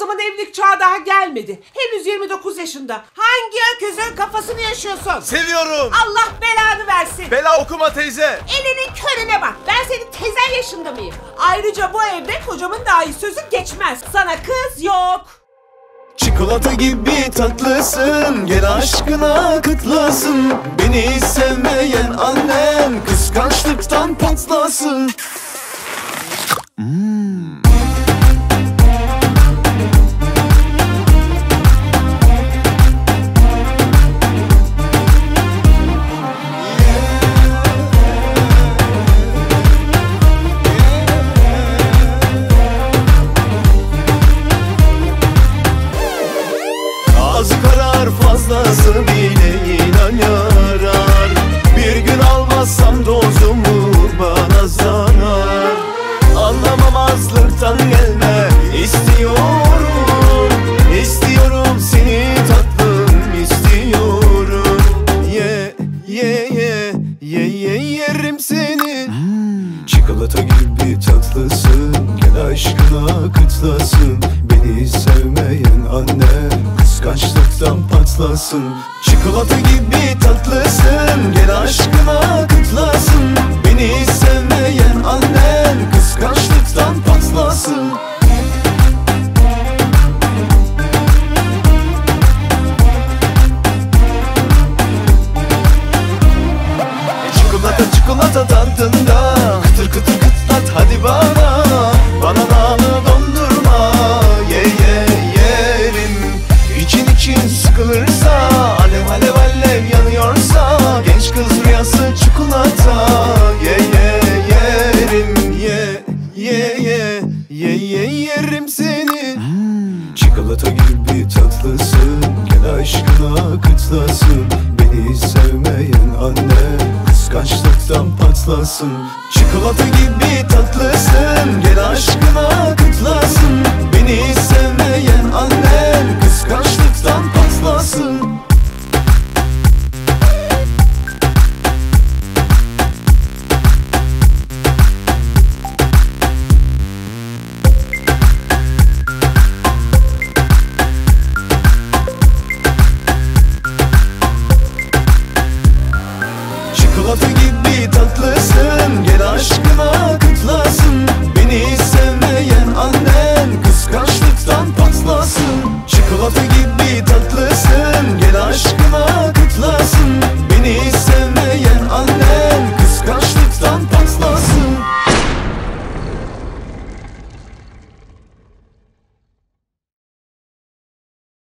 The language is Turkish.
zaman evlilik çağı daha gelmedi. Henüz 29 yaşında. Hangi öküzün kafasını yaşıyorsun? Seviyorum. Allah belanı versin. Bela okuma teyze. Elinin körüne bak. Ben senin tezen yaşında mıyım? Ayrıca bu evde kocamın dahi sözü geçmez. Sana kız yok. Çikolata gibi tatlısın, gel aşkına kıtlasın. Beni sevmeyen annem kıskançlıktan patlasın. Az karar fazlası bile inan yarar. Bir gün almazsam dozumu bana zarar. Anlamamazlıktan gelme istiyorum. İstiyorum seni tatlım istiyorum. Yerim seni. Çikolata gibi tatlısın, gel aşkına kıtlasın. Beni sevmeyen annem kıskançlıktan patlasın. Çikolata gibi tatlısın, gel aşkına kıtlasın. Beni sevmeyen annem kıskançlıktan patlasın. Çikolata tadında, kıtır kıtır kıtlat hadi bana. Bananalı dondurma yerim. İçin sıkılırsa, alev alev alev yanıyorsa, genç kız rüyası çikolata yerim seni. Çikolata gibi tatlısın, gel aşkına kıtlasın. Beni sevmeyen anne kıskançlıktan patlasın. Çikolata gibi tatlısın, gel aşkına